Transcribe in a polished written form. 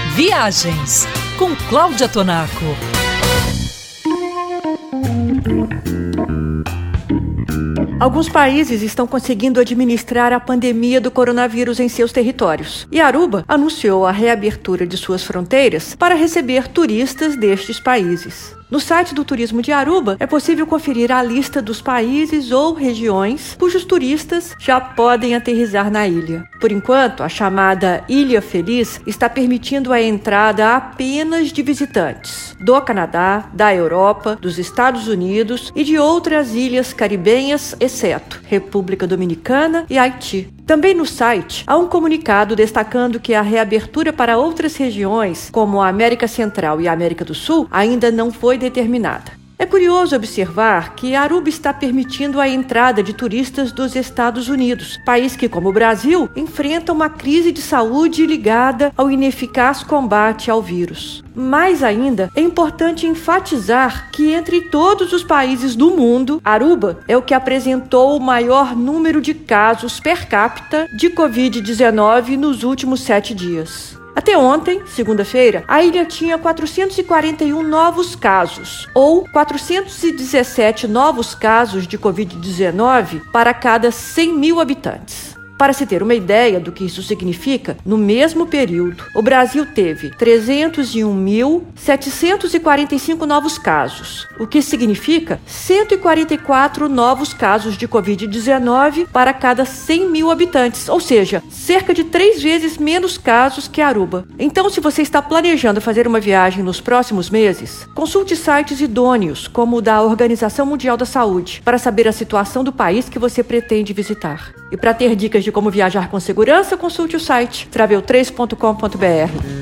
Viagens com Cláudia Tonaco. Alguns países estão conseguindo administrar a pandemia do coronavírus em seus territórios. E Aruba anunciou a reabertura de suas fronteiras para receber turistas destes países. No site do Turismo de Aruba é possível conferir a lista dos países ou regiões cujos turistas já podem aterrissar na ilha. Por enquanto, a chamada Ilha Feliz está permitindo a entrada apenas de visitantes do Canadá, da Europa, dos Estados Unidos e de outras ilhas caribenhas, exceto República Dominicana e Haiti. Também no site há um comunicado destacando que a reabertura para outras regiões, como a América Central e a América do Sul, ainda não foi determinada. É curioso observar que Aruba está permitindo a entrada de turistas dos Estados Unidos, país que, como o Brasil, enfrenta uma crise de saúde ligada ao ineficaz combate ao vírus. Mais ainda, é importante enfatizar que entre todos os países do mundo, Aruba é o que apresentou o maior número de casos per capita de Covid-19 nos últimos 7 dias. Até ontem, segunda-feira, a ilha tinha 441 novos casos, ou 417 novos casos de Covid-19 para cada 100 mil habitantes. Para se ter uma ideia do que isso significa, no mesmo período, o Brasil teve 301.745 novos casos, o que significa 144 novos casos de Covid-19 para cada 100 mil habitantes, ou seja, cerca de 3 vezes menos casos que Aruba. Então, se você está planejando fazer uma viagem nos próximos meses, consulte sites idôneos, como o da Organização Mundial da Saúde, para saber a situação do país que você pretende visitar. E para ter dicas de como viajar com segurança, consulte o site travel3.com.br.